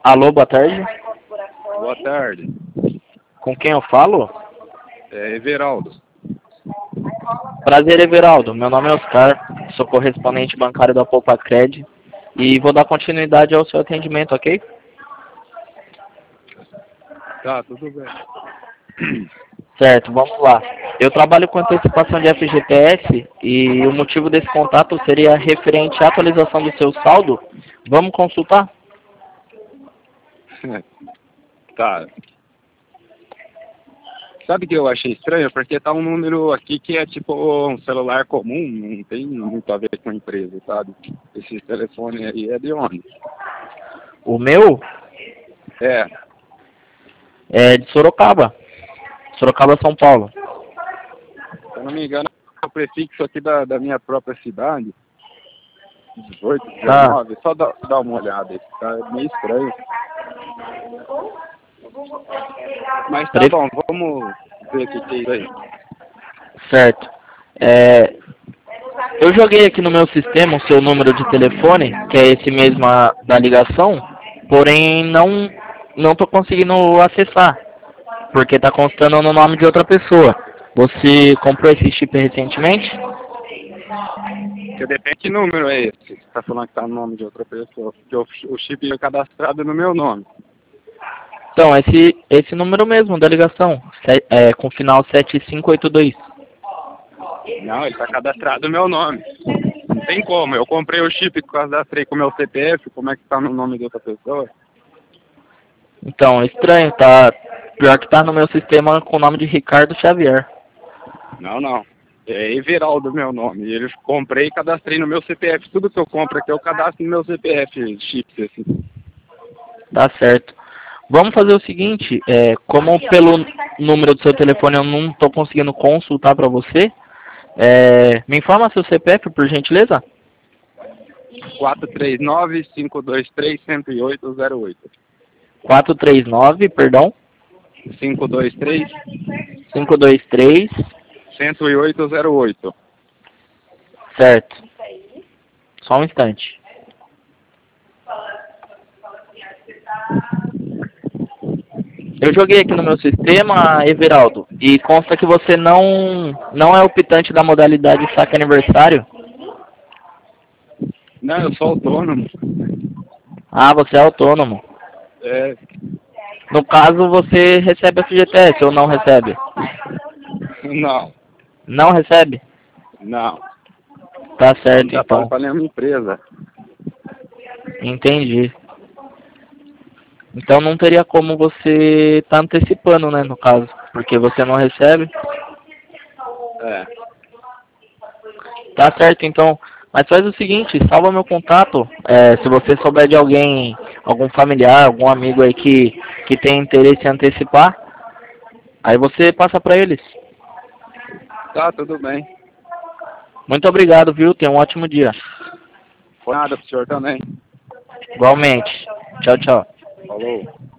Alô, boa tarde. Boa tarde. Com quem eu falo? É Everaldo. Prazer, Everaldo. Meu nome é Oscar, sou correspondente bancário da Poupacred e vou dar continuidade ao seu atendimento, ok? Tá, tudo bem. Certo, vamos lá. Eu trabalho com antecipação de FGTS e o motivo desse contato seria referente à atualização do seu saldo. Vamos consultar? Tá. Sabe o que eu achei estranho? Porque tá um número aqui que é tipo um celular comum, não tem muito a ver com a empresa, sabe? Esse telefone aí é de onde? O meu É. é de Sorocaba. Sorocaba, São Paulo. Se eu não me engano, é o prefixo aqui da minha própria cidade. 18, 19, só dá uma olhada aí, tá meio estranho. Mas tá bom, vamos ver o que é isso aí. Certo. Eu joguei aqui no meu sistema o seu número de telefone, que é esse mesmo da ligação, porém não estou conseguindo acessar, porque está constando no nome de outra pessoa. Você comprou esse chip recentemente? Porque depende que número é esse. Você tá falando que tá no nome de outra pessoa. Porque o chip é cadastrado no meu nome. Então, esse número mesmo da ligação, com final 7582. Não, ele tá cadastrado no meu nome. Não tem como. Eu comprei o chip e cadastrei com o meu CPF. Como é que tá no nome de outra pessoa? Então, estranho, tá? Pior que tá no meu sistema com o nome de Ricardo Xavier. Não. É Everaldo meu nome. Eu comprei e cadastrei no meu CPF. Tudo que eu compro aqui eu cadastro no meu CPF, chips, assim. Tá certo. Vamos fazer o seguinte, como pelo número do seu telefone eu não estou conseguindo consultar para você, me informa seu CPF, por gentileza? 439-523-108-08. 439, perdão. 523 523. 108-08. Certo. Só um instante. Eu joguei aqui no meu sistema, Everaldo, e consta que você não é optante da modalidade saque aniversário. Não, eu sou autônomo. Ah, você é autônomo. É, No caso, você recebe a FGTS ou não recebe? não. Não recebe? Não. Tá Eu não certo, trabalho então. para nenhuma empresa. Entendi. Então não teria como você estar antecipando, né, no caso, porque você não recebe. É. Tá certo, então. Mas faz o seguinte, salva meu contato. Se você souber de alguém, algum familiar, algum amigo aí que tem interesse em antecipar, aí você passa para eles. Tá, tudo bem. Muito obrigado, viu? Tenha um ótimo dia. Nada pro senhor também. Igualmente. Tchau, tchau. Falou.